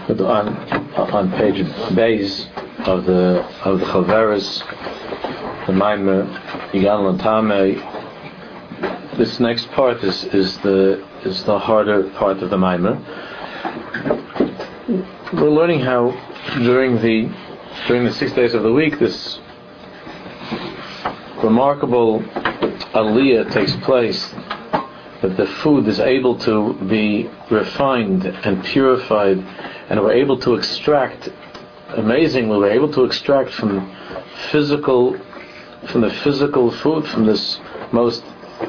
On page base of the Chaveres, the Maimer Yigan Latame, this next part is the harder part of the Maimer. We're learning how during the 6 days of the week this remarkable aliyah takes place, that the food is able to be refined and purified, and we're able to extract, amazingly, we're able to extract from the physical food, from this most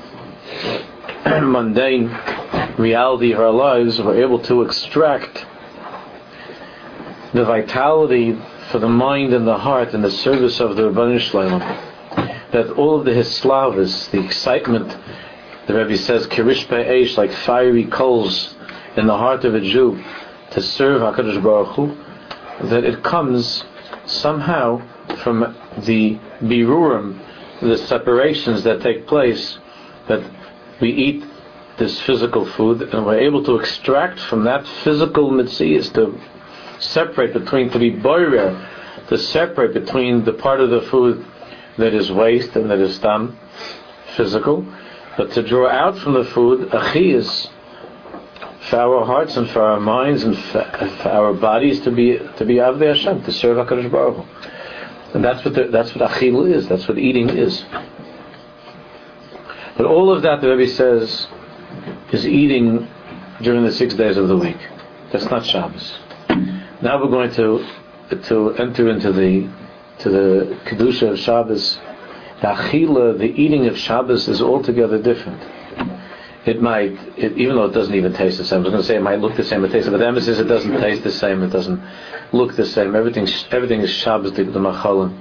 mundane reality of our lives, we're able to extract the vitality for the mind and the heart in the service of the Rebbeinu Shalom. That all of the hislavus, the excitement, the Rebbe says, kirish pe'esh, like fiery coals in the heart of a Jew to serve HaKadosh Baruch Hu, that it comes somehow from the birurim, the separations that take place, that we eat this physical food and we're able to extract from that physical mitzias, to separate between, to be boirer, to separate between the part of the food that is waste and that is tam, physical, but to draw out from the food achiyas for our hearts and for our minds and for our bodies, to be Avdei Hashem, to serve HaKadosh Baruch Hu. And that's what achil is, that's what eating is. But all of that, the Rebbe says, is eating during the 6 days of the week. That's not Shabbos. Now we're going to enter into the kedusha of Shabbos. The achila, the eating of Shabbos, is altogether different. It might, even though it doesn't even taste the same. I was going to say it might look the same, it tastes, but the emphasis, it doesn't taste the same, it doesn't look the same. Everything is Shabbos the machalim.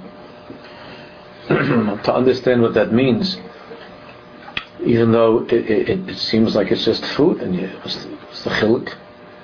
To understand what that means, even though it seems like it's just food, and what's the chiluk?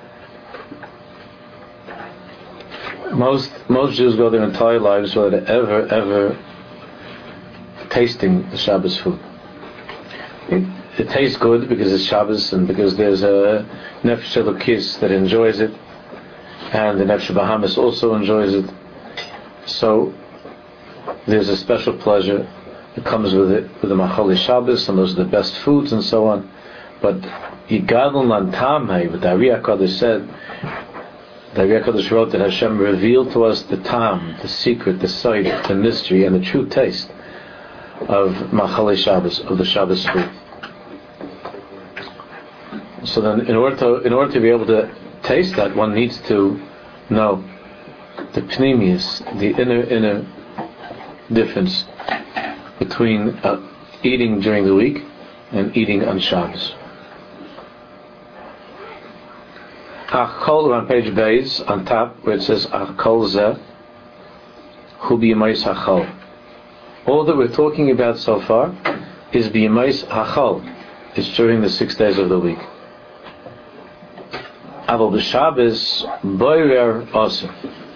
Most Jews go their entire lives without ever tasting the Shabbos food. It tastes good because it's Shabbos and because there's a Nefesh Elokis that enjoys it, and the Nefesh Bahamas also enjoys it. So there's a special pleasure that comes with it, with the Machali Shabbos, and those are the best foods and so on. But Yigadol Lantamei, what the Ari HaKadosh said, the Ari HaKadosh wrote that Hashem revealed to us the tam, the secret, the sight, the mystery, and the true taste of Machali Shabbos, of the Shabbos food. So then, in order to be able to taste that, one needs to know the pneumius, the inner difference between eating during the week and eating on Shabbos. Achol, on page base, on top, where it says Achol Zeh, Hu B'Yemais Hachol. All that we're talking about so far is B'Yemais Hachol. It's during the 6 days of the week. Aval b'Shabbos boirer also.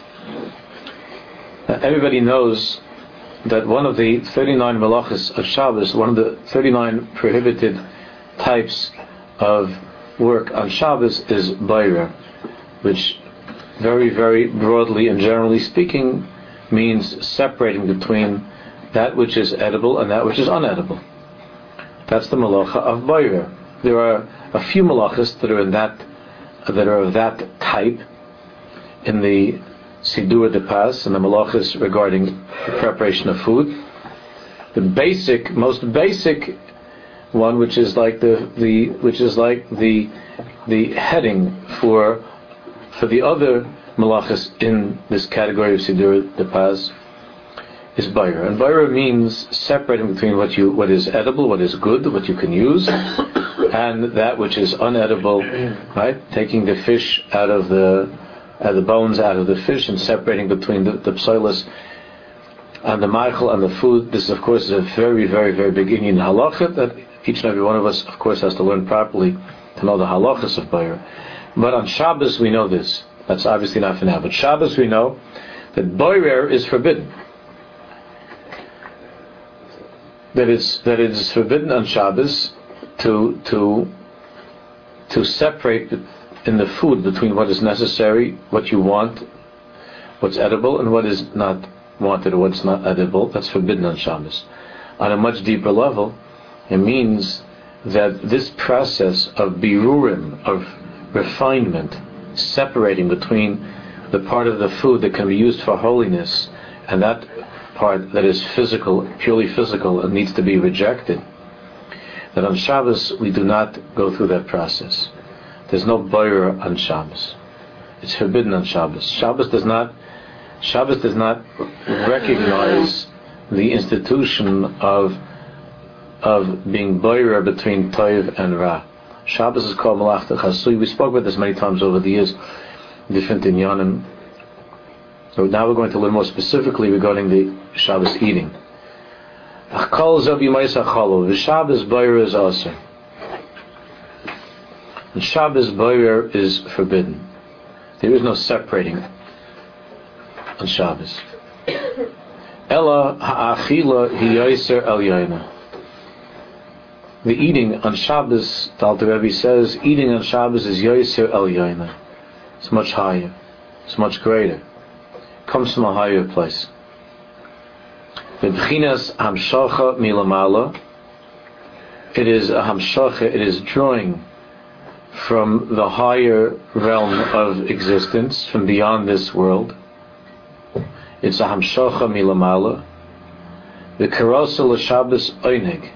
Everybody knows that one of the 39 malachas of Shabbos, one of the 39 prohibited types of work on Shabbos is boirer, which very, very broadly and generally speaking means separating between that which is edible and that which is unedible. That's the malacha of boirer. There are a few malachas that are of that type in the Sidur de Pas and the malachas regarding the preparation of food. The most basic one, which is like the heading for the other malachas in this category of Sidur de Pas, is boirer. And boirer means separating between what is edible, what is good, what you can use, and that which is unedible, right? Taking the fish out of the bones out of the fish and separating between the psoilus and the meichel and the food. This, of course, is a very, very, very big Indian halacha that each and every one of us, of course, has to learn properly to know the halachas of boirer. But on Shabbos we know this. That's obviously not for now. But Shabbos we know that boirer is forbidden. That it is forbidden on Shabbos to separate in the food between what is necessary, what you want, what's edible, and what is not wanted or what's not edible. That's forbidden on Shabbos. On a much deeper level, it means that this process of birurim, of refinement, separating between the part of the food that can be used for holiness and that part that is physical, purely physical, and needs to be rejected, that on Shabbos we do not go through that process. There's no boirer on Shabbos. It's forbidden on Shabbos. Shabbos does not recognize the institution of being boirer between Toiv and Ra. Shabbos is called Malachta Chasui. We spoke about this many times over the years, different inyanim. So now we're going to learn more specifically regarding the Shabbos eating. Achkol zav yimais achalo. The Shabbos boirer is also. And Shabbos boirer is forbidden. There is no separating on Shabbos. Ella ha'achila hiyoser el yoina. The eating on Shabbos, the Alter Rebbe says, eating on Shabbos is yoser el yoina. It's much higher. It's much greater. It comes from a higher place. B'bchinas hamshacha milamala. It is a hamshacha. It is drawing from the higher realm of existence, from beyond this world. It's a hamshacha milamala. The karasa l'Shabbos oineg.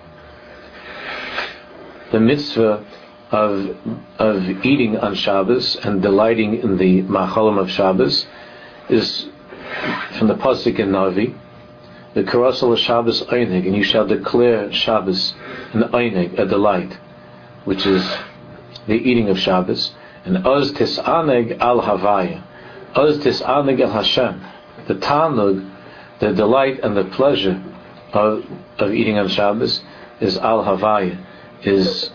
The mitzvah of eating on Shabbos and delighting in the machalim of Shabbos is from the pasuk in Navi. The karasa l'Shabbos oineg, and you shall declare Shabbos an oineg, a delight, which is the eating of Shabbos. And oz tisaneg al havaya, oz tisaneg al Hashem. The tanug, the delight and the pleasure of eating on Shabbos is al havaya, is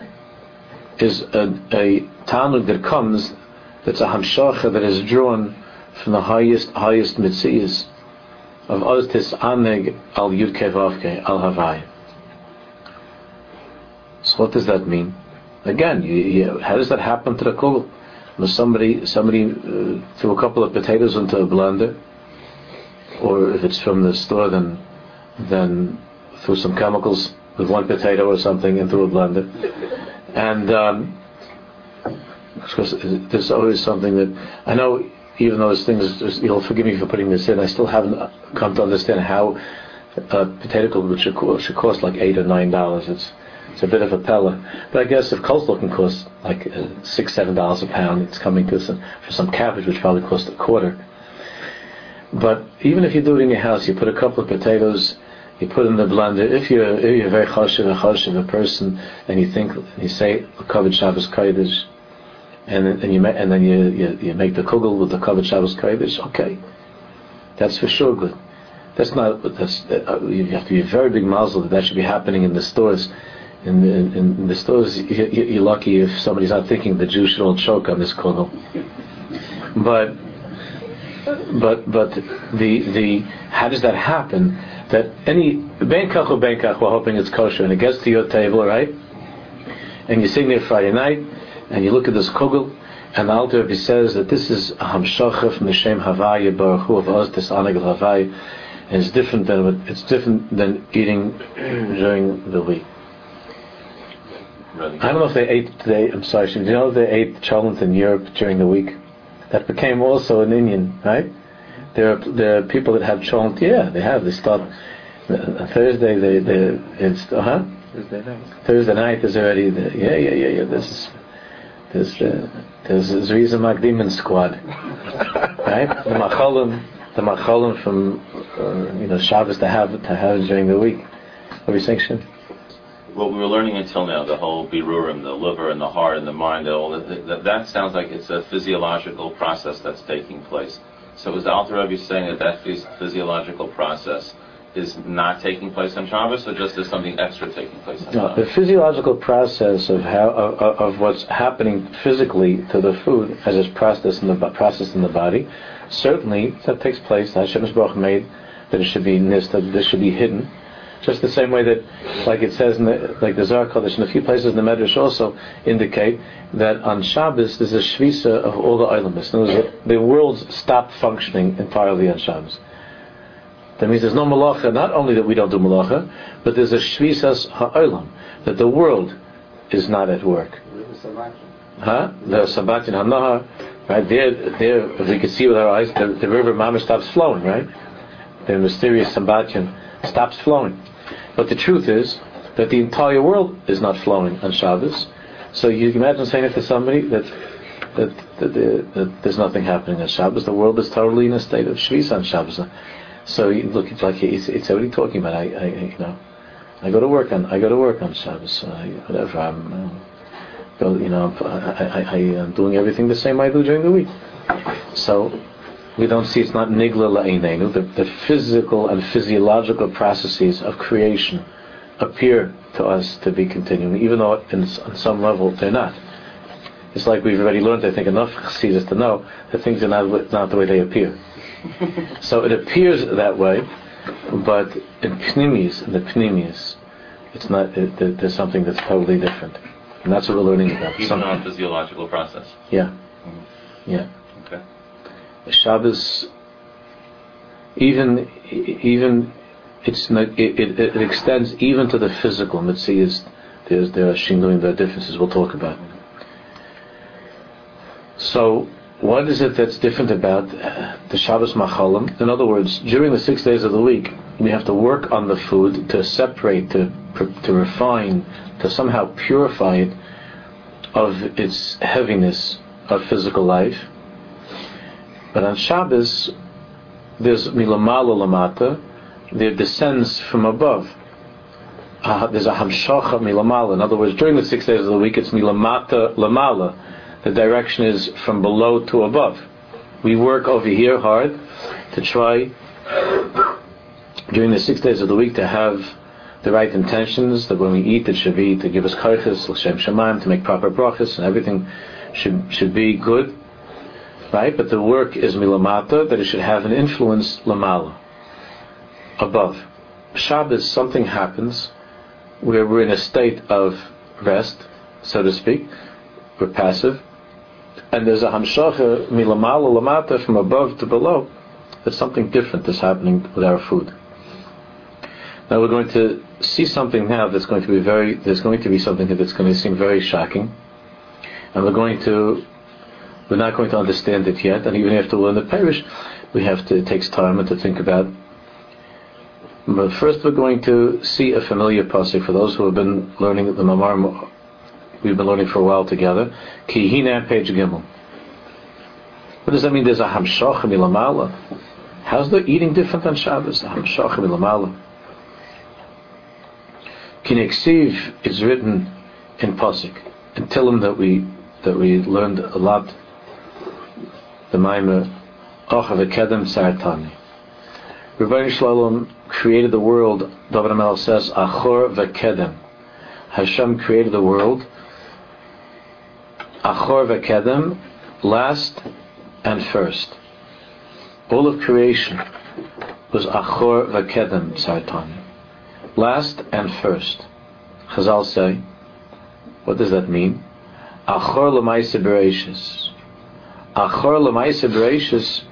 a tanug that comes, that's a hamshacha that is drawn from the highest mitzias of oz tisaneg al yudke vavke al havaya. So what does that mean? Again, how does that happen to the kugel? Somebody threw a couple of potatoes into a blender, or if it's from the store, then threw some chemicals with one potato or something into a blender. And of course, there's always something that I know. Even though this thing is, you'll forgive me for putting this in, I still haven't come to understand how a potato kugel should cost like $8 or $9. It's a bit of a pella. But I guess if coleslaw can cost like $6-7 a pound, it's coming to for some cabbage, which probably costs a quarter. But even if you do it in your house, you put a couple of potatoes, you put in the blender. If you're very chashiv a person, and you say Kavod Shabbos Kodesh, and then you make the kugel with the Kavod Shabbos Kodesh, okay, that's for sure good. You have to be a very big mazel that should be happening in the stores. In the stores, you're lucky if somebody's not thinking the Jew should all choke on this kugel. But the how does that happen? That any benkach or benkach, we're hoping it's kosher, and it gets to your table, right? And you're sitting there Friday night, and you look at this kugel, and the Alter Rebbe says that this is a hamshacha from the Shem Havaya Baruch Hu of Oz Tisaneg al Havaya, and it's different than eating during the week. I don't know if they ate today. I'm sorry. Do you know if they ate cholent in Europe during the week? That became also an Indian, right? There are people that have cholent. Yeah, they have. They start Thursday. Thursday night is already. Yeah. There's Zriza Magdiman squad, right? The machalim from Shabbos to have during the week. What are you saying, Shin? What we were learning until now, the whole birurim, the liver and the heart and the mind, that sounds like it's a physiological process that's taking place. So is the Alter Rebbe saying that physiological process is not taking place on Shabbos, or just there's something extra taking place on Shabbos? No, the physiological process of what's happening physically to the food as it's processed in the body, certainly that takes place. Hashem Baruch made that it should be nisted, this should be hidden. Just the same way that, like it says like the Zohar Kodesh, in a few places in the Medrash also indicate that on Shabbos there's a shvisa of all the Olamis. In other words, the worlds stop functioning entirely on Shabbos. That means there's no malacha, not only that we don't do malacha, but there's a shvisas ha'olam, that the world is not at work. The Sabbatin HaNahar, right? There, if we can see with our eyes, the river Mama stops flowing, right? The mysterious Sabbatin stops flowing. But the truth is that the entire world is not flowing on Shabbos. So you can imagine saying it to somebody that there's nothing happening on Shabbos. The world is totally in a state of shvisa on Shabbos. So look, it's like it's what are you talking about? I go to work on Shabbos. Whatever. I'm doing everything the same way I do during the week. So we don't see, it's not nigla la'einenu. The physical and physiological processes of creation appear to us to be continuing, even though on some level they're not. It's like we've already learned, I think, enough chassidus to know that things are not the way they appear. So it appears that way, but in the pnimius, it's not. There's something that's totally different, and that's what we're learning about. Even on a physiological process. Yeah, Mm-hmm. yeah. Okay. Shabbos, even it's not, it extends even to the physical. Mitzias, there are shinuim, there are differences we'll talk about. So, what is it that's different about the Shabbos Machalim? In other words, during the 6 days of the week, we have to work on the food to separate, to refine, to somehow purify it of its heaviness of physical life. But on Shabbos, there's milamala lamata, there descends from above. There's a hamshacha milamala. In other words, during the 6 days of the week, it's milamata lamala. The direction is from below to above. We work over here hard to try, during the 6 days of the week, to have the right intentions, that when we eat, it should be to give us karchas, l'shem shamayim, to make proper brachas, and everything should be good. Right? But the work is milamata, that it should have an influence lamala, above. Shabbos, something happens where we're in a state of rest, so to speak. We're passive. And there's a hamshacha milamala lamata, from above to below. There's something different that's happening with our food. Now we're going to see something now there's going to be something that's going to seem very shocking. And we're not going to understand it yet, and even after we learn the Parish, it takes time and to think about. But first we're going to see a familiar pasuk for those who have been learning the Mamar. We've been learning for a while together. Ki hina, page Gimel. What does that mean? There's a hamshacha milamala. How's the eating different on Shabbos? A hamshacha milamala. Ki neksiv is written in pasuk. In Tillim that we learned a lot. The Maimer Acha v'kedem Sartani. Rebbeinu Shalom created the world. David HaMelech says Achor v'kedem. Hashem created the world. Achor v'kedem, last and first. All of creation was Achor v'kedem Sartani, last and first. Chazal say, what does that mean? Achor l'maisa bereishis. Achor l'maisa bereishis,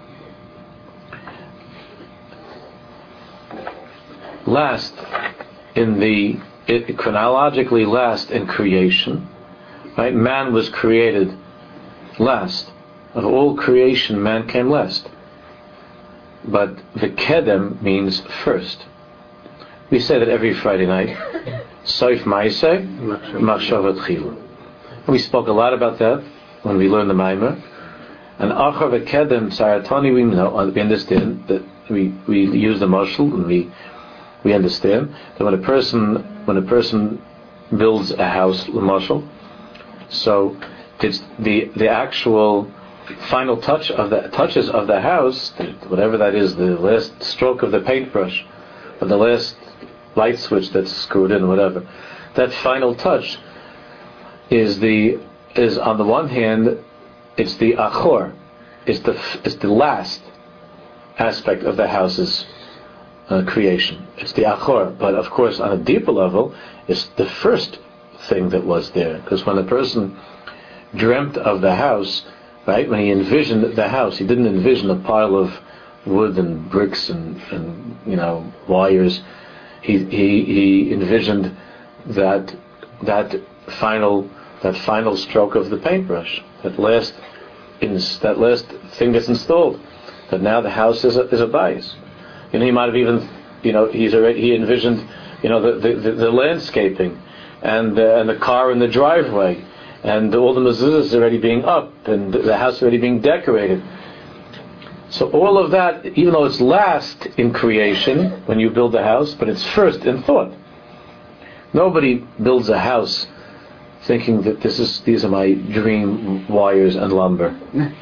last chronologically last in creation, right? Man was created last. Of all creation, man came last. But v'kedem means first. We say that every Friday night. Soif ma'aseh, machshavat chilu. We spoke a lot about that when we learned the Maimer. And Achor v'kedem Saratani, we understand that we use the mashal, and we understand that when a person builds a house, l'mashal, so it's the actual final touches of the house, whatever that is, the last stroke of the paintbrush, or the last light switch that's screwed in, whatever. That final touch is on the one hand, it's the achor, it's the last aspect of the house's creation. It's the achor, but of course on a deeper level, it's the first thing that was there. Because when a person dreamt of the house, right, when he envisioned the house, he didn't envision a pile of wood and bricks and wires. He envisioned that final stroke of the paintbrush, that last thing that's installed. That now the house is a bias. He might have even, he envisioned, the landscaping, and the car in the driveway, and all the mezuzahs already being up, and the house already being decorated. So all of that, even though it's last in creation when you build a house, but it's first in thought. Nobody builds a house thinking that these are my dream wires and lumber,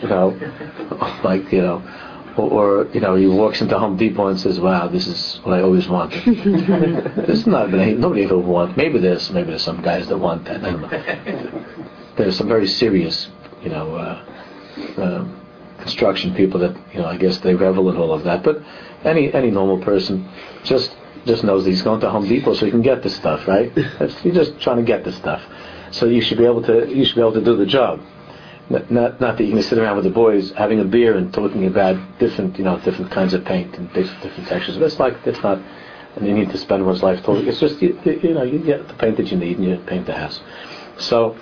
or he walks into Home Depot and says, "Wow, this is what I always wanted." This is not nobody ever wants. Maybe there's some guys that want that. I don't know. There's some very serious, construction people that I guess they revel in all of that. But any normal person just knows that he's going to Home Depot so he can get the stuff, right? You're just trying to get the stuff. So you should be able to do the job. Not that you can sit around with the boys having a beer and talking about different kinds of paint and different textures. But it's not, and you need to spend one's life talking. It's just you get the paint that you need and you paint the house. So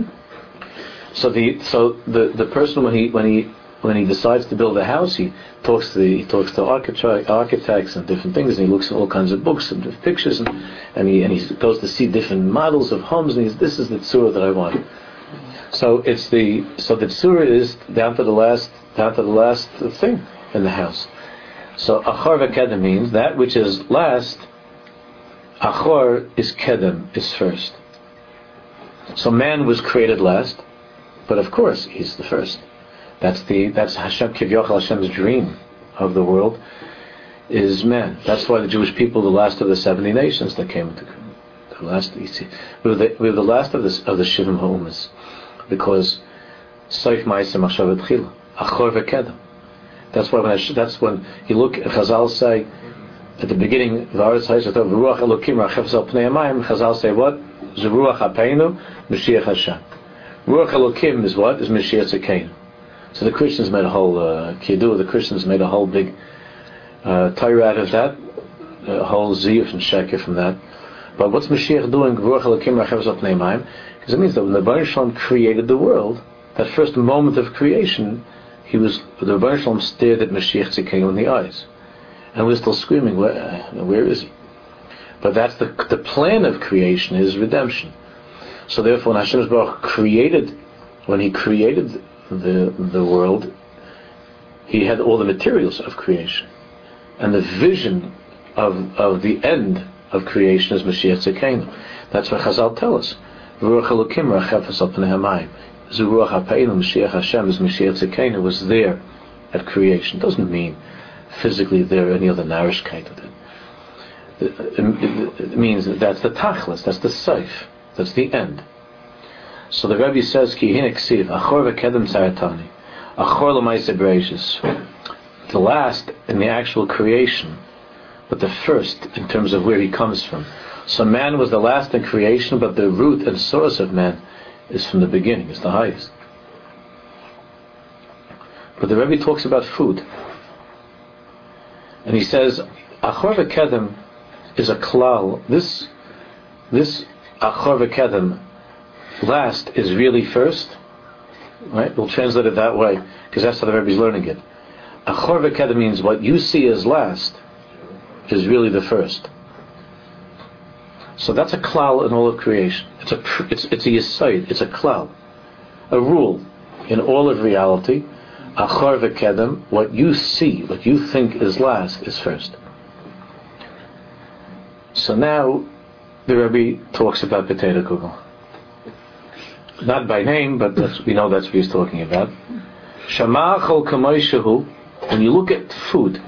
the person when he decides to build a house, he talks to architects and different things, and he looks at all kinds of books and pictures, and he goes to see different models of homes, and this is the tzura that I want. So the tzura is down to the last thing in the house. So achor v'kedem means that which is last. Achor is kedem, is first. So man was created last, but of course he's the first. That's Hashem Kivyochel, Hashem's dream of the world is man. That's why the Jewish people, the last of the 70 nations that came into the last. We're the last of the Shivim Ha'umas, because Soif Ma'aseh Machshav Tchila Achor v'Kedem. That's when you look at Chazal say at the beginning, V'aretz Ha'ishatov V'ruach Elokim Rachefes Al Pnei Hamayim. Chazal say what? Z'ruach Hapeinu Mashiach Hashem. Ruach Elokim is what? Is Mashiach Tzedkeinu. So the Christians made a whole kidduh. The Christians made a whole big Torah out of that, a whole ziyuf and sheker from that. But what's Mashiach doing? Ruach Elokim Rachefes Al Pnei Hamayim. Because it means that when the Rebbeinu Shalom created the world, that first moment of creation, the Rebbeinu Shalom stared at Mashiach Tzedkeinu in the eyes, and we're still screaming, where is he? But that's the plan of creation is redemption. So therefore, when Hashem Baruch created the world, he had all the materials of creation, and the vision of the end of creation is Mashiach Tzedkeinu. That's what Chazal tell us. Ruach Elokim Rachefes Al Pnei Hamayim. Zuruach Hapeinu Mashiach Hashem is Mashiach Tzedkeinu was there at creation. It doesn't mean physically there any other narishkeit of it. It means that's the tachlis, that's the seif, that's the end. So the Rebbe says, Ki hin eksiv, achor v'kedem tzayatani, achor l'maiseh bereishis. The last in the actual creation, but the first in terms of where he comes from. So man was the last in creation, but the root and source of man is from the beginning, is the highest. But the Rebbe talks about food. And he says, achor v'kedem is a klal. This achor v'kedem, last, is really first. Right? We'll translate it that way, because that's how the Rebbe is learning it. Achor v'kedem means what you see as last is really the first. So that's a klal in all of creation. It's a yesod, it's a klal, a rule in all of reality. Achor v'kedem, what you see, what you think is last, is first. So now the Rebbe talks about potato kugel. Not by name, but we know that's what he's talking about. Shama'achol kamoishahu. When you look at food,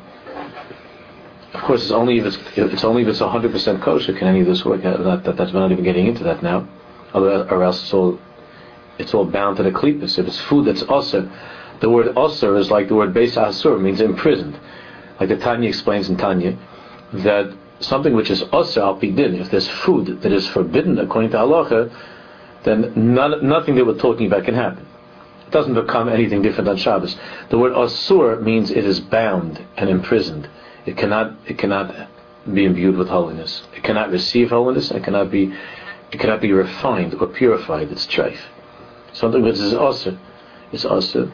of course, it's only if it's 100% kosher can any of this work. We're not even getting into that now, or else it's all bound to the klippas. If it's food that's osir, the word osir is like the word beis asur, means imprisoned. Like the Tanya explains in Tanya, that something which is osir al pi din, if there's food that is forbidden according to halacha, then nothing that we're talking about can happen. It doesn't become anything different on Shabbos. The word asur means it is bound and imprisoned. It cannot be imbued with holiness. It cannot receive holiness. It cannot be refined or purified. It's treif. Something which is asur. It's asur.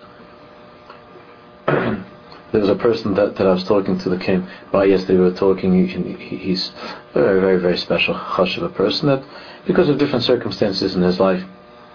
There was a person that I was talking to that came by yesterday. We were talking. He's a very, very, very special hush of a person that, because of different circumstances in his life,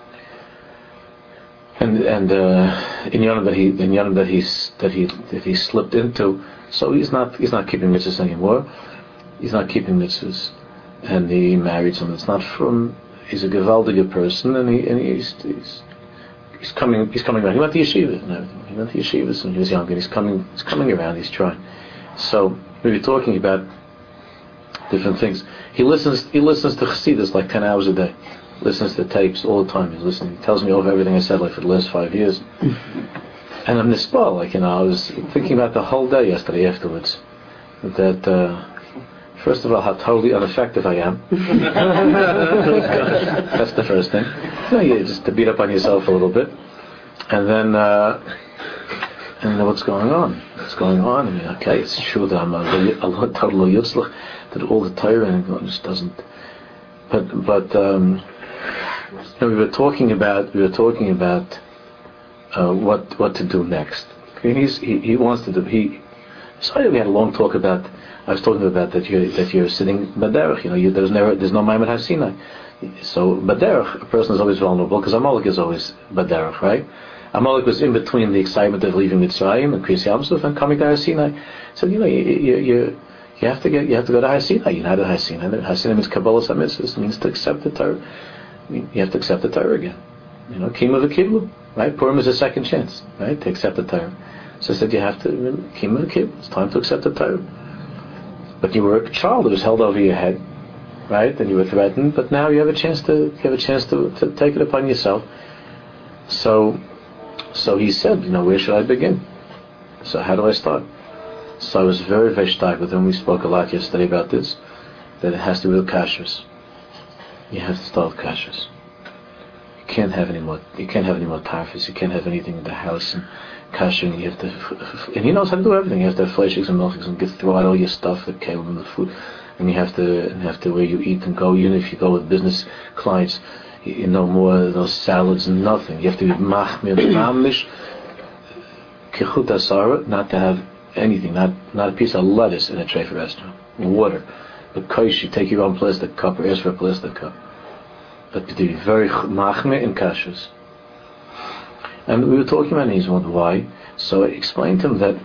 and in Yonah that he slipped into, so he's not keeping mitzvahs anymore. He's not keeping mitzvahs, and he married someone that's not from. He's a gewaldige person, and he's coming around. He went to yeshiva and everything. He went to yeshivas when he was young, and he's coming around. He's trying. So we were talking about different things. He listens to Chassidus like 10 hours a day. Listens to tapes all the time. He's listening. He tells me over everything I said like for the last 5 years. And I'm nispal, I was thinking about the whole day yesterday afterwards. That first of all, how totally ineffective I am. That's the first thing. Just to beat up on yourself a little bit, and then what's going on? What's going on? I mean, okay, it's true that I'm a total yutzlach, that all the Torah just doesn't. But we were talking about what to do next. He wants to do. So we had a long talk about. I was talking about that you're sitting baderech. There's no Ma'amad Har Sinai. So baderech, a person is always vulnerable because Amalek is always baderech, right? Amalek was in between the excitement of leaving Mitzrayim and Kriyas Yam Suf and coming to Har Sinai. So you have to go to Har Sinai. You know to Har Sinai. Har Sinai means Kabbalas HaMitzvos. It means to accept the Torah. You have to accept the Torah again. Kima v'kiblu, right? Purim is a second chance, right? To accept the Torah. So I said you have to kima v'kiblu. It's time to accept the Torah. But you were a child; it was held over your head, right? And you were threatened. But now you have a chance to take it upon yourself. So he said, where should I begin? So how do I start? So I was very, very stark with him. We spoke a lot yesterday about this. That it has to be with kashrus. You have to start with kashrus. You can't have any more tarfus. You can't have anything in the house and kasher. And you have to, and he knows how to do everything. You have to have fleishigs and milchigs and throw out all your stuff, the kelim and the food. And you have to where you eat and go. Even if you go with business clients, no more of those salads and nothing. You have to be machmir mamish kichut asara, not to have anything, not a piece of lettuce in a tray for restaurant. Water. But kosh, you take your own plastic cup or ask for a plastic cup. But to be very machmir in kashrus. And we were talking about these one why. So I explained to him that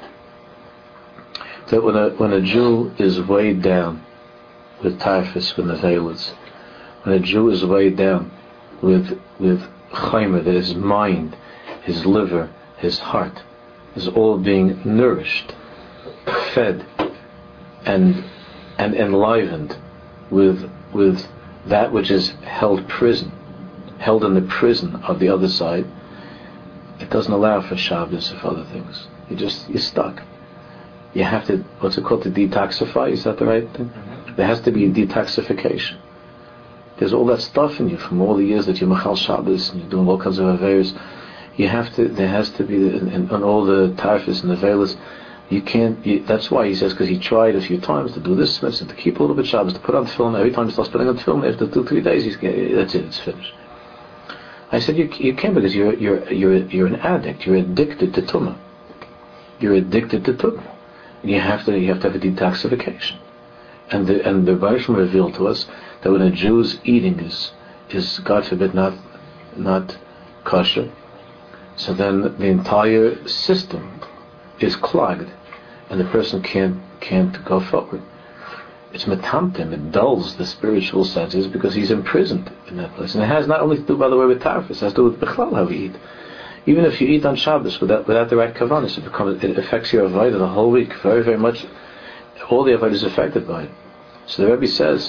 when a Jew is weighed down with typhus, with nevelas, when a Jew is weighed down with chaymer, that his mind, his liver, his heart is all being nourished, fed, and enlivened with that which is held in the prison of the other side, it doesn't allow for Shabbos or for other things. You're stuck. You have to, what's it called, to detoxify? Is that the right thing? There has to be a detoxification. There's all that stuff in you from all the years that you're Machal Shabbos and you're doing all kinds of affairs. There has to be, on all the tarfis and the velas, you can't, that's why he says, because he tried a few times to do this, to keep a little bit Shabbos, to put on film. Every time he starts putting on film, after 2-3 days, that's it, it's finished. I said, you can't, because you're an addict. You're addicted to tumah. You're addicted to tumah. You have to have a detoxification. And the Baruch revealed to us that when a Jew's eating is God forbid not kosher, so then the entire system is clogged, and the person can't go forward. It's metamtim, it dulls the spiritual senses because he's imprisoned in that place. And it has not only to do, by the way, with tarfus, it has to do with bichlal, how we eat. Even if you eat on Shabbos without the right kavanis, it affects your avodah the whole week very, very much. All the avodah is affected by it. So the Rebbe says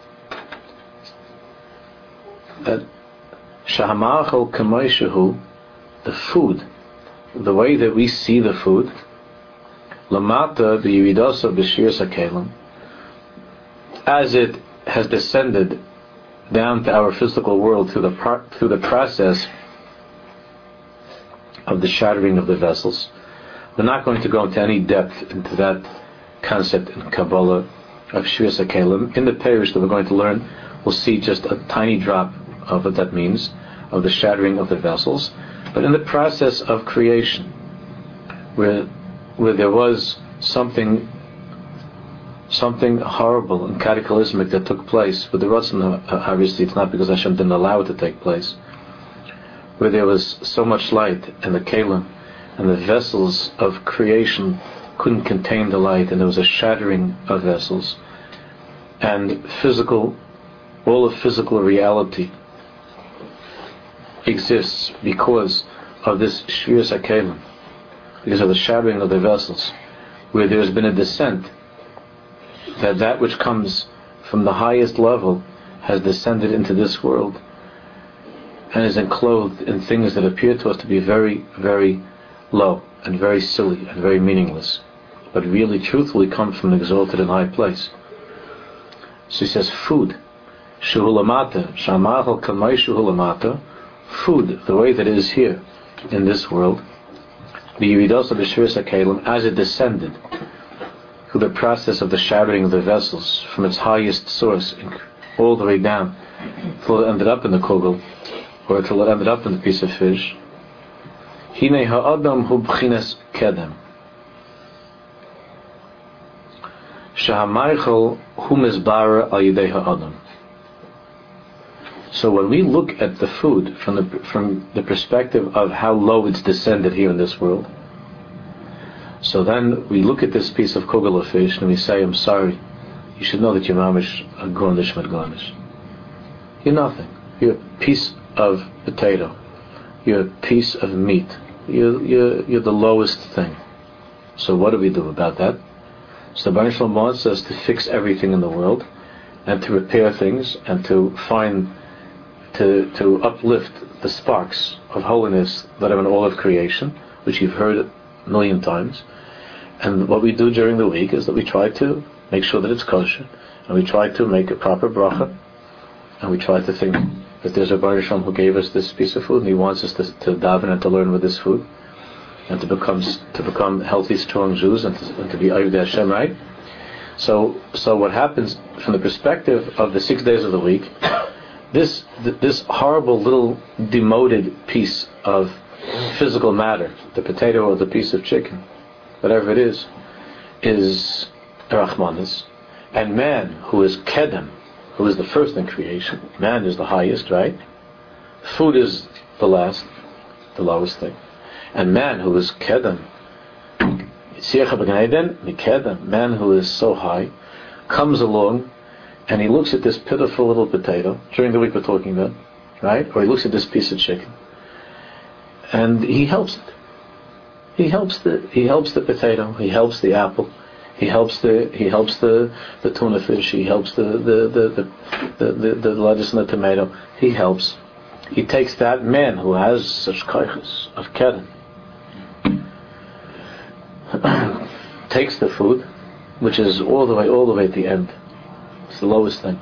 that shahamachol kamoishahu, the food, the way that we see the food, Lamata b'yiridasa b'shiras hakelim, as it has descended down to our physical world through the process of the shattering of the vessels. We're not going to go into any depth into that concept in Kabbalah of Shiras HaKelim. In the parish that we're going to learn, we'll see just a tiny drop of what that means, of the shattering of the vessels. But in the process of creation, where there was something horrible and cataclysmic that took place, but the Ratzon, obviously it's not because Hashem didn't allow it to take place, where there was so much light and the Kelim and the vessels of creation couldn't contain the light, and there was a shattering of vessels, and all of physical reality exists because of this Shviras HaKelim, because of the shattering of the vessels, where there has been a descent, that which comes from the highest level has descended into this world and is enclosed in things that appear to us to be very, very low and very silly and very meaningless, but really truthfully come from an exalted and high place. So he says, food, shuhulamata, shamachal kamay shuhulamata, food, the way that it is here in this world, the yiridos of the Shiras HaKelim, as it descended through the process of the shattering of the vessels from its highest source all the way down till it ended up in the kugel, or till it ended up in the piece of fish. Hine ha'adam hu b'chines kedem, shehamaychel hu mizbara al yidei ha'adam. So when we look at the food from the perspective of how low it's descended here in this world, so then we look at this piece of kugel of fish and we say, I'm sorry, you should know that you're mamish a gornish mit gornish. You're nothing. You're a piece of potato. You're a piece of meat. You're the lowest thing. So what do we do about that? So the Baruch Shalom wants us to fix everything in the world and to repair things and to uplift the sparks of holiness that are in all of creation, which you've heard a million times. And what we do during the week is that we try to make sure that it's kosher, and we try to make a proper bracha, and we try to think that there's a Baruch Shalom who gave us this piece of food, and he wants us to daven and to learn with this food, and to become healthy, strong Jews, and to be Avdei Hashem, right? So what happens from the perspective of the 6 days of the week, this horrible little demoted piece of physical matter, the potato or the piece of chicken, whatever it is Rachmanis, and man, who is Kedem, who is the first in creation, man is the highest, right? Food is the lowest thing. And man, who is Kedem, man who is so high, comes along and he looks at this pitiful little potato, during the week we're talking about, right? Or he looks at this piece of chicken, and he helps it. He helps the potato. He helps the apple. He helps the tuna fish. He helps the lettuce and the tomato. He helps. He takes that man who has such koiches of kedem, takes the food, which is all the way at the end. It's the lowest thing.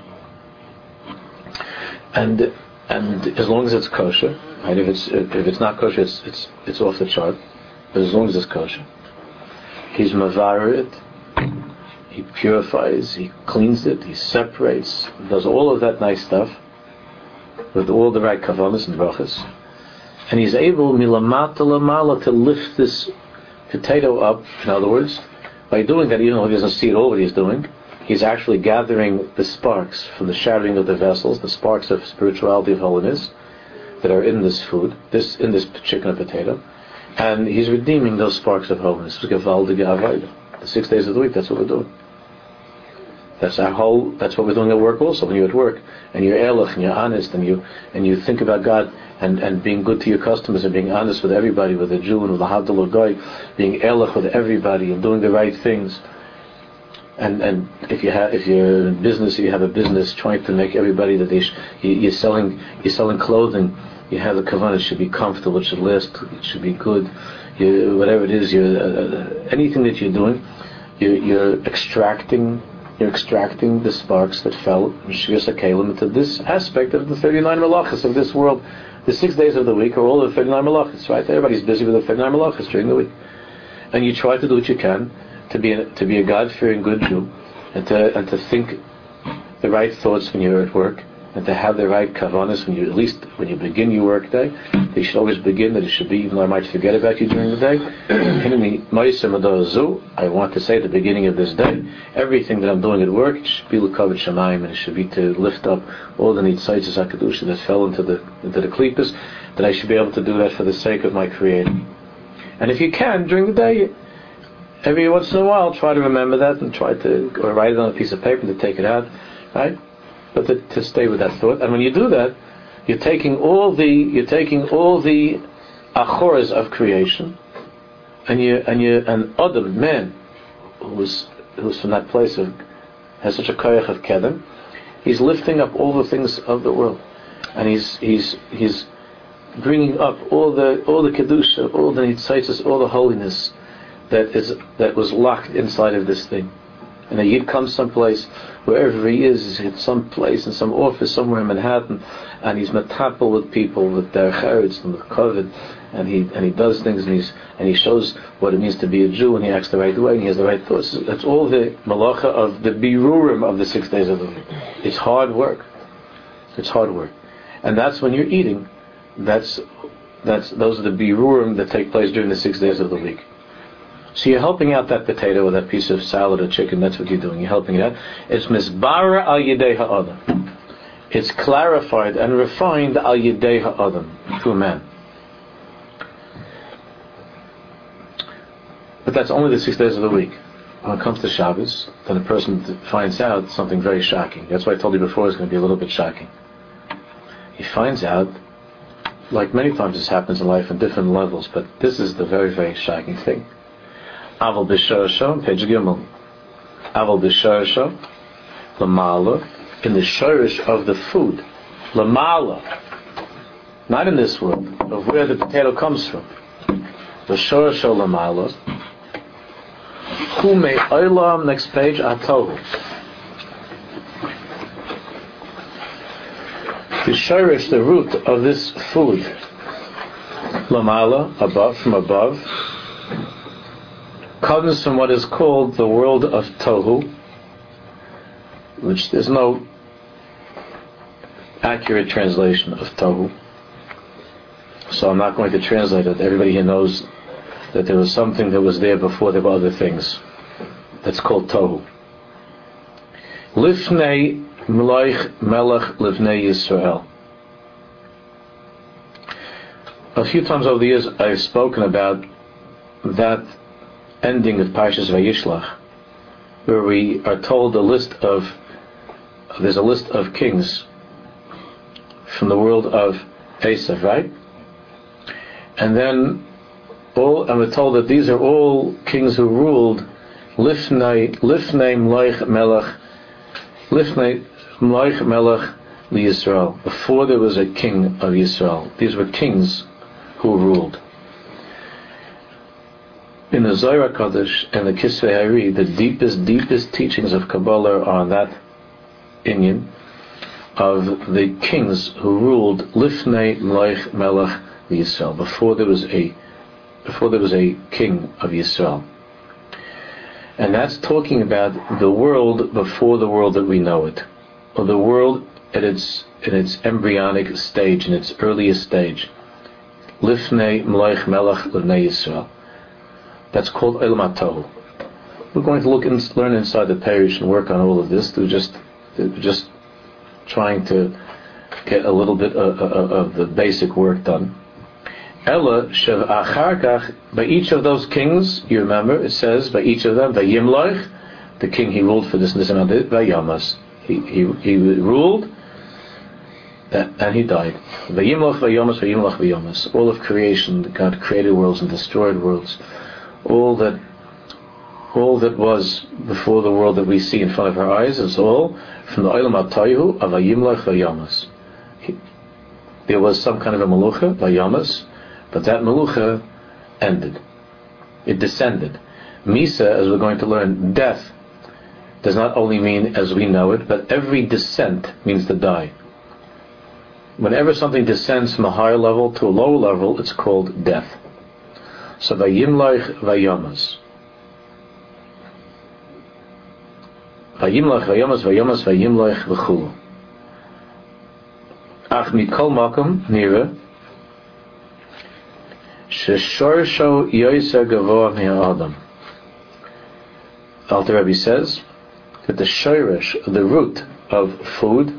And as long as it's kosher, right? If it's not kosher, it's off the chart. But as long as it's kosher, he's mavar it, he purifies, he cleans it, he separates, does all of that nice stuff with all the right kavanas and brachas, and he's able milamata lamala to lift this potato up. In other words, by doing that, even though he doesn't see all what he's doing, he's actually gathering the sparks from the shattering of the vessels, the sparks of spirituality, of holiness that are in this food, in this chicken or potato, and he's redeeming those sparks of holiness. The 6 days of the week, that's what we're doing. That's what we're doing at work also. When you're at work and you're ehrlich and you're honest and you think about God and being good to your customers and being honest with everybody, with the Jew and with the Havdalah Goy, being ehrlich with everybody and doing the right things. And if you're in business, you have a business trying to make everybody that you're selling clothing. You have the kavanah, it should be comfortable, it should last, it should be good. whatever it is, anything that you're doing, you're extracting the sparks that fell into this aspect of the 39 malachas of this world. The 6 days of the week are all the 39 malachas, right? Everybody's busy with the 39 malachas during the week, and you try to do what you can to be a God-fearing good Jew, and to think the right thoughts when you're at work, and to have the right kavanas when you begin your work day. They should always begin that it should be, even though I might forget about you during the day. I want to say at the beginning of this day, everything that I'm doing at work, it should be l'kavod shamayim, and it should be to lift up all the nitzitzes hakadusha that fell into the klipas, that I should be able to do that for the sake of my Creator. And if you can, during the day, every once in a while, try to remember that and or write it on a piece of paper to take it out, right? But to stay with that thought. And when you do that, you're taking all the achoras of creation, and Adam, man, who's from that place has such a koyach of kedem, he's lifting up all the things of the world, and he's bringing up all the kedusha, all the nitzitzes, all the holiness that was locked inside of this thing. And a Yid comes someplace, wherever he is in some place, in some office somewhere in Manhattan, and he's metapel with people, with their cheretz and with kovid, and he does things, and he shows what it means to be a Jew, and he acts the right way, and he has the right thoughts. That's all the malacha of the birurim of the 6 days of the week. It's hard work. It's hard work, and that's when you're eating. Those are the birurim that take place during the 6 days of the week. So you're helping out that potato or that piece of salad or chicken. That's what you're doing. You're helping it out. It's misbara al yedei ha'adam. It's clarified and refined al yedei ha'adam, through a man. But that's only the 6 days of the week. When it comes to Shabbos, then a person finds out something very shocking. That's why I told you before it's going to be a little bit shocking. He finds out, like many times this happens in life on different levels, but this is the very, very shocking thing. Aval b'shorasho, page Gimel. Aval b'shorasho, lamala, in the shorish of the food, lamala, not in this world, of where the potato comes from. B'shorasho lamala, hu me olam, next page, atohu. The shorish, the root of this food, lamala, above, from above, comes from what is called the world of Tohu, which there's no accurate translation of Tohu. So I'm not going to translate it. Everybody here knows that there was something that was there before there were other things. That's called Tohu. Lifnei Melaich Melech Lifnei Yisrael. A few times over the years I've spoken about that ending of Parshas Vayishlach, where we are told there's a list of kings from the world of Esav, right? And then we're told that these are all kings who ruled Lifnei Melaich Melech Yisrael, before there was a king of Yisrael. These were kings who ruled. In the Zohar Kodesh and the Kisvei Hari, the deepest teachings of Kabbalah are on that inyan of the kings who ruled Lifnei Melaich Melech Yisrael, before there was a king of Yisrael. And that's talking about the world before the world that we know it, or the world in its embryonic stage, in its earliest stage. Lifnei Melaich Melech Lifnei Yisrael. That's called Olam HaTohu. We're going to look and learn inside the parish and work on all of this. We're just trying to get a little bit of the basic work done. Ella shev achar kach, by each of those kings, you remember, it says by each of them, vayimloich, the king he ruled for this and this and that, vayamas, he ruled, and he died. Vayimloch vayamas, vayimloch vayamas. All of creation, God created worlds and destroyed worlds. All that was before the world that we see in front of our eyes is all from the Olam HaTohu of Vayimloch vayamas. There was some kind of a melucha, vayamas, but that melucha ended. It descended. Misa, as we're going to learn, death, does not only mean as we know it, but every descent means to die. Whenever something descends from a higher level to a lower level, it's called death. So vayimloich vayamas. Vayimloich vayamas vayamas vayimloich v'chulu. Ach mikol makom nira sheshorsho yoyser gavoa me'adam. Alter Rebbe says that the shorish, the root of food,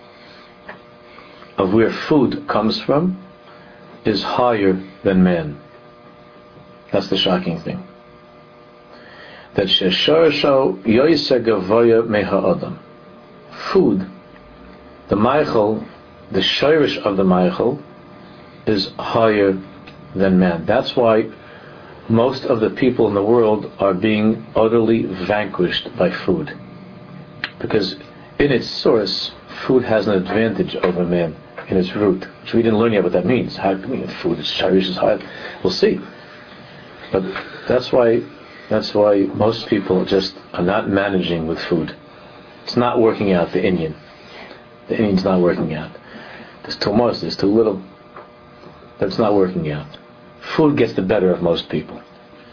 of where food comes from, is higher than man. That's the shocking thing. That sheshorsho yoyser gavoa me'adam. Food, the meichel, the shorish of the meichel, is higher than man. That's why most of the people in the world are being utterly vanquished by food. Because in its source, food has an advantage over man in its root. So we didn't learn yet what that means. How can we food is shorish is high? We'll see. But that's why most people just are not managing with food. It's not working out, the Indian. The Indian's not working out. There's too much, there's too little. That's not working out. Food gets the better of most people.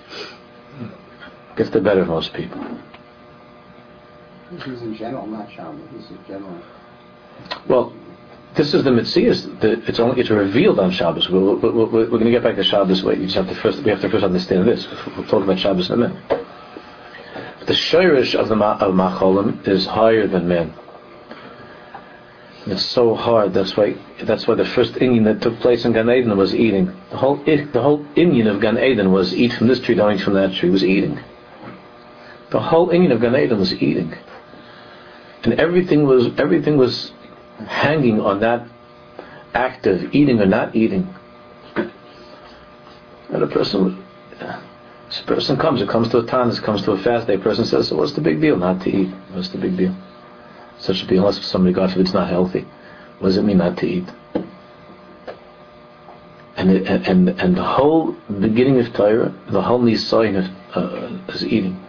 Gets the better of most people. This is in general, not Shabbos. This is general. Well, this is the Metzias. It's revealed on Shabbos. We're going to get back to Shabbos. Wait, we have to first understand this. We'll talk about Shabbos in a minute. The shirish of Macholim is higher than man. It's so hard. That's why the first Inyan that took place in Gan Eden was eating. The whole Inyan of Gan Eden was eat from this tree, don't eat from that tree. Was eating. The whole Inyan of Gan Eden was eating, and everything was hanging on that act of eating or not eating. And this person comes to a Tanis, comes to a fast day. Person says, so "What's the big deal? Not to eat. What's the big deal? Such a be unless somebody, God forbid, it's not healthy. What does it mean not to eat?" And the whole beginning of Torah, the whole nisayin is eating.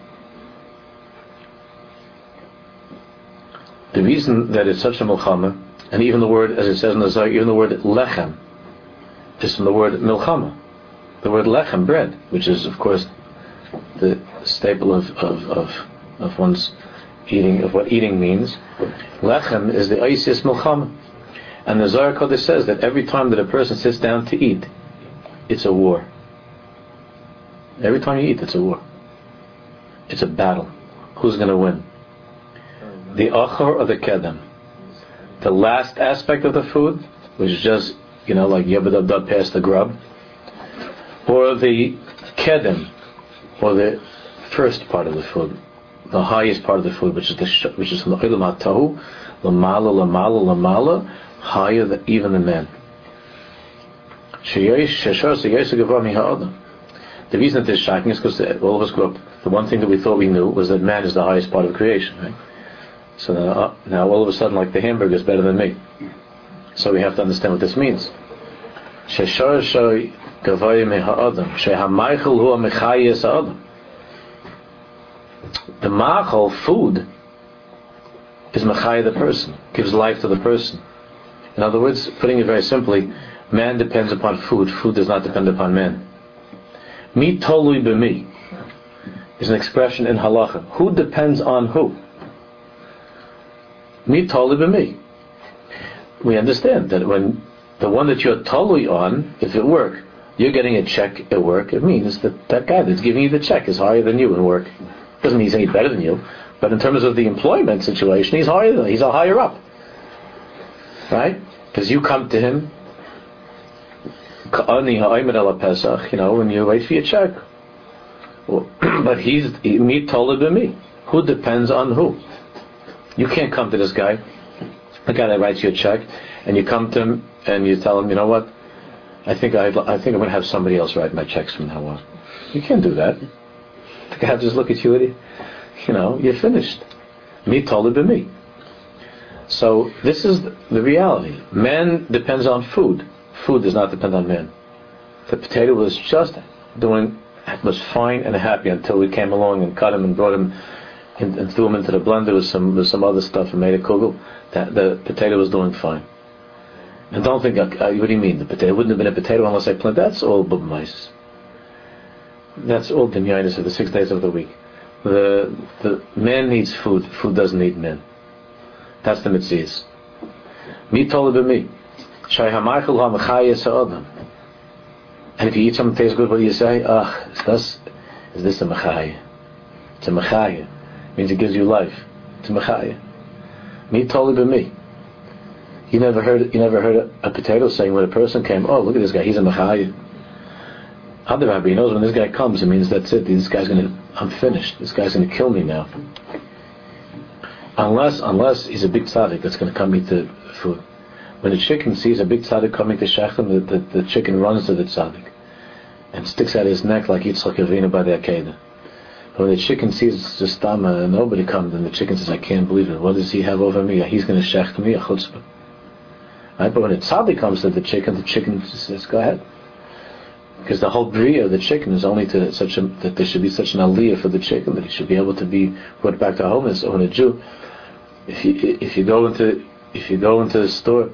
The reason that it's such a milchama, and even the word, as it says in the Zohar, even the word lechem is from the word milchama. The word lechem, bread, which is of course the staple of one's eating, of what eating means. Lechem is the oisis milchama. And the Zohar Kodesh says that every time that a person sits down to eat, it's a war. Every time you eat, it's a war. It's a battle. Who's going to win? The achor or the kedem? The last aspect of the food, which is just, like yabba past the grub, or the kedem, or the first part of the food, the highest part of the food, which is from the olam hatahu, lamala, higher than even the man. The reason that this is shocking is because all of us grew up. The one thing that we thought we knew was that man is the highest part of creation, right? So now all of a sudden, like the hamburger is better than me. So we have to understand what this means. The machal, food, is mechaya the person, gives life to the person. In other words, putting it very simply, man depends upon food. Food does not depend upon man. Mi tolui b'mi is an expression in halacha. Who depends on who? Mi tolui b'mi. We understand that when the one that you're tolui on, if at work, you're getting a check at work, it means that guy that's giving you the check is higher than you in work. Doesn't mean he's any better than you, but in terms of the employment situation, he's higher than you. He's a higher up. Right? Because you come to him, when you wait for your check. But he's me told it me. Who depends on who? You can't come to this guy, the guy that writes you a check, and you come to him and you tell him, you know what? I think I'm going to have somebody else write my checks from now on. You can't do that. The guy will just look at you and you're finished. Me told it me. So this is the reality. Man depends on food. Food does not depend on man. The potato was just was fine and happy until we came along and cut him and brought him and threw him into the blender with some other stuff and made a kugel. The potato was doing fine. And don't think, what do you mean? The potato wouldn't have been a potato unless I planted. That's all bubmais. That's all dinyanis of the 6 days of the week. The man needs food. Food doesn't need men. That's the mitzvahs. Me told it me. Shai hamaychel hamachayes ha'adam. And if you eat something that tastes good, what do you say? Is this a machaya? It's a machaya. It means it gives you life. It's a machaya. Me told it me. You never heard a potato saying when a person came, oh, look at this guy, he's a machaya. Other rabbi knows when this guy comes, it means that's it. I'm finished. This guy's gonna kill me now. Unless he's a big tzaddik that's gonna come eat the food. When the chicken sees a big tzaddik coming to shechtim, the chicken runs to the tzaddik and sticks out his neck like Yitzchak Avinu by the Akedah. But when the chicken sees just Tama and nobody comes, and the chicken says, I can't believe it. What does he have over me? He's gonna shech me, a chutzpah. Right? But when a tzaddik comes to the chicken says, go ahead. Because the whole bria of the chicken is only that there should be such an aliyah for the chicken that he should be able to be brought back to wholeness. Or when a Jew, if you go into the store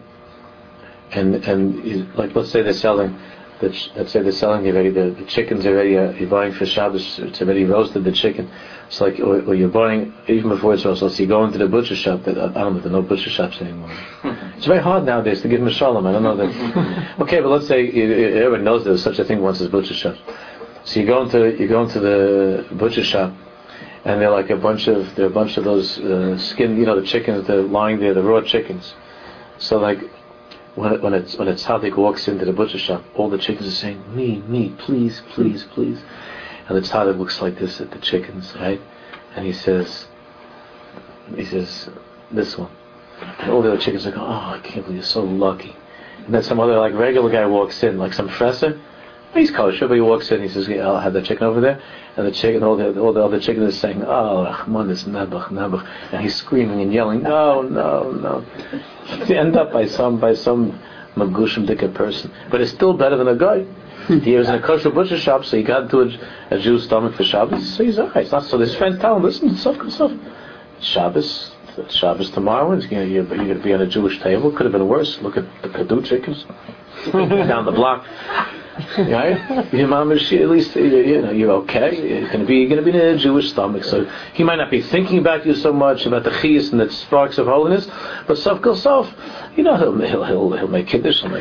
and like let's say they're selling already the chicken's already you're buying for Shabbos, it's already roasted, the chicken. It's like or you're buying even before it's roasted. So you go into the butcher shop. I don't know if there are no butcher shops anymore. It's very hard nowadays to give them a shalom. I don't know that. Okay, but let's say everybody knows there's such a thing once as butcher shop. So you go into the butcher shop, and they're like a bunch of those skin, the chickens that are lying there, the raw chickens. So like when a tzaddik walks into the butcher shop, all the chickens are saying, me, please, please, please. And the tzaddik looks like this at the chickens, right? And he says, this one. And all the other chickens are going, I can't believe you're so lucky. And then some other like regular guy walks in, like some fresser. He's kosher, but he walks in, he says, I'll have that chicken over there. And the chicken, all the other chickens are saying, Rahman is Nebuch. And he's screaming and yelling, no. You end up by some Magushim Dika person. But it's still better than a guy. He was in a kosher butcher shop, so he got into a Jew's stomach for Shabbos, so he's alright. So his friends tell him, listen, Shabbos tomorrow, you're going to be on a Jewish table. Could have been worse. Look at the Kadu chickens down the block. Right? Your mom is at least you're okay. You're going to be in a Jewish stomach, so he might not be thinking about you so much about the chiyus and the sparks of holiness, but sof kol sof, he'll make kiddush, he'll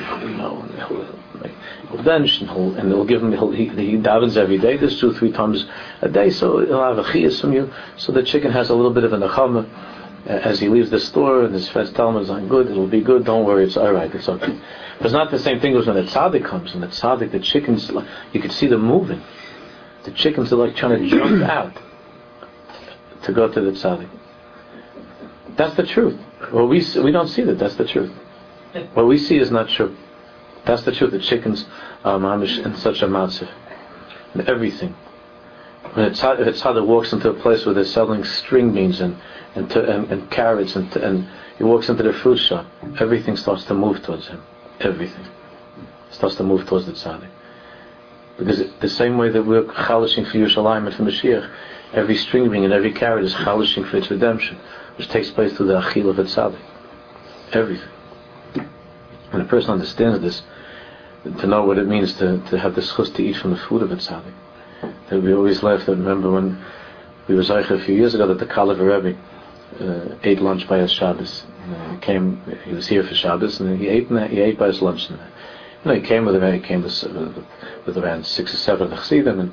bench, and they'll give him. He davens every day. There's 2-3 times a day, so he'll have a chiyus from you. So the chicken has a little bit of a nechama as he leaves the store, and his friends tell him, "It's not good. It'll be good. Don't worry. It's all right. It's okay." But it's not the same thing as when the tzaddik comes. When the tzaddik, the chickens, you can see them moving. The chickens are like trying to jump out to go to the tzaddik. That's the truth. Well, we don't see that. That's the truth. What we see is not true. That's the truth. The chickens are mamish in such a matzah. And everything. When a tzaddik walks into a place where they're selling string beans and carrots and he walks into the fruit shop, everything starts to move towards him. Everything starts to move towards the tzaddik. Because the same way that we're chalishing for Yerushalayim and for Mashiach, every string bean and every carrot is chalishing for its redemption, which takes place through the achil of a tzaddik. Everything. When a person understands this, to know what it means to have the schus to eat from the food of a tzaddik. That we always laugh. Remember when we were zeicher a few years ago that the Kalev Rebbe ate lunch by his Shabbos. He was here for Shabbos, and he ate by his lunch. He came with around 6 or 7 chassidim,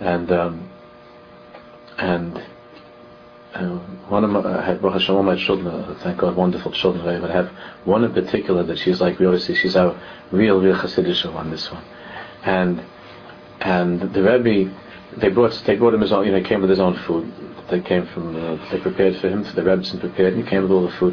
and one of my, I had Baruch Hashem all my children, thank God, wonderful children. I have one in particular that she's like, we always say, she's our real chassidish one, this one. And the Rebbe, they brought him his own, he came with his own food. They came from, they prepared for him, for the Rebbetzin prepared, and he came with all the food.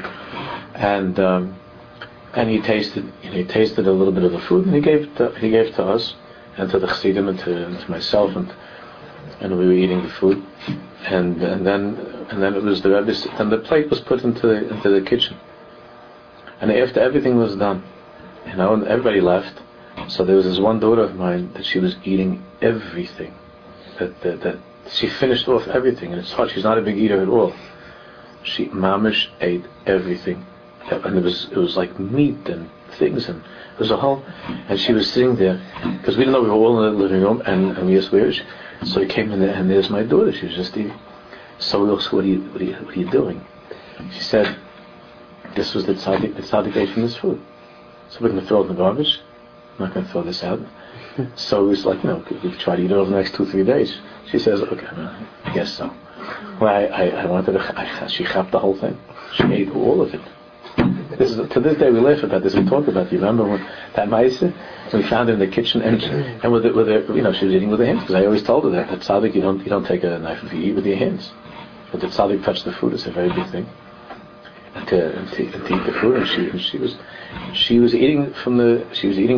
And he tasted a little bit of the food, and he gave to us, and to the chassidim, and to myself, and we were eating the food. And then it was the Rebbe's, and the plate was put into the kitchen. And after everything was done, and everybody left, So there was this one daughter of mine that she was eating everything. That she finished off everything, and it's hard. She's not a big eater at all. She mamish ate everything, and it was like meat and things, and it was a whole. And she was sitting there because we didn't know we were all in the living room, and we asked where is she? So he came in there, and there's my daughter. She was just eating. So we asked, what are you doing? She said, this was the tzaddik ate from this food. So we're going to throw it in the garbage. I'm not going to throw this out. So it was like, we could try to eat it over the next 2-3 days. She says, okay, I guess so. Well, I wanted to, she chapped the whole thing. She ate all of it. To this day we laugh about this, we talk about it. You remember when that Maisa? We found her in the kitchen, and with her, she was eating with her hands, because I always told her that tzaddik, you don't take a knife, you eat with your hands. But the tzaddik touch the food is a very big thing. And to eat the food, and she was eating from the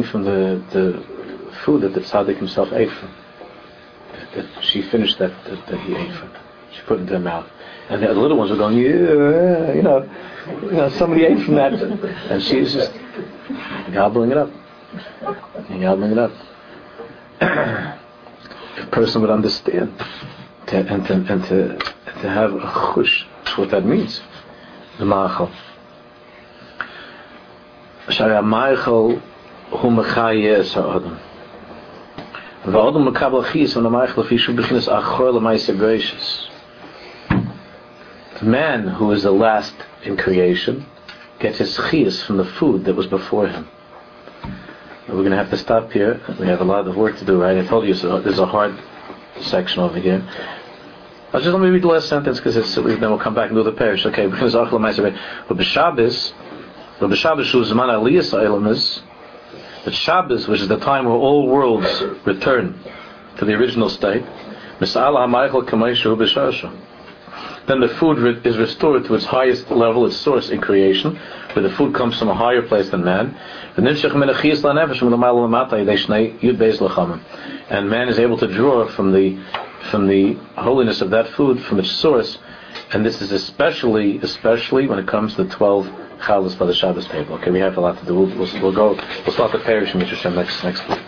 food that the tzaddik himself ate from. That she finished that he ate from. She put it into her mouth, and the little ones were going, somebody ate from that, and she's just gobbling it up. If a person would understand and to have a chush, what that means. The ma'achal. Shara ma'achal hu mechaye es ha'adam. V'adam mekabel chiyas on the ma'achal fi shu b'chinas achor l'ma'aseh gracious. The man who is the last in creation gets his chiyas from the food that was before him. We're going to have to stop here. We have a lot of work to do, right? I told you there's a hard section over here. I'll just let me read the last sentence, because then we'll come back and do the parish. Okay, because but Shabbos whose man aliyas ha'olam, but Shabbos, which is the time where all worlds return to the original state, then the food is restored to its highest level, its source in creation, where the food comes from a higher place than man. And man is able to draw from the holiness of that food, from its source, and this is especially when it comes to the 12 chalas by the Shabbos table. Okay, we have a lot to do. We'll start the parish next week.